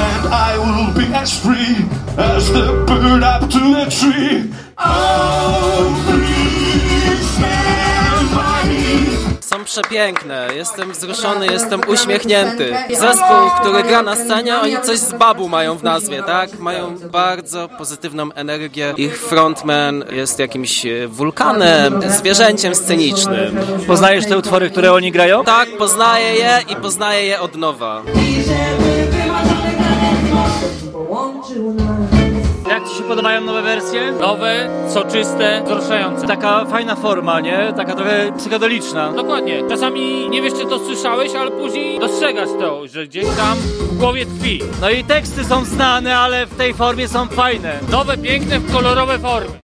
and I will be as free as the bird up to the tree. Oh, please stand by me. Są przepiękne, jestem wzruszony, jestem uśmiechnięty. Zespół, który gra na scenie, oni coś z babu mają w nazwie, tak? Mają bardzo pozytywną energię. Ich frontman jest jakimś wulkanem, zwierzęciem scenicznym. Poznajesz te utwory, które oni grają? Tak, poznaję je i poznaję je od nowa. Jak ci się podobają nowe wersje? Nowe, soczyste, wzruszające. Taka fajna forma, nie? Taka trochę psychodeliczna. Dokładnie. Czasami nie wiesz, czy to słyszałeś, ale później dostrzegasz to, że gdzieś tam w głowie tkwi. No i teksty są znane, ale w tej formie są fajne. Nowe, piękne, kolorowe formy.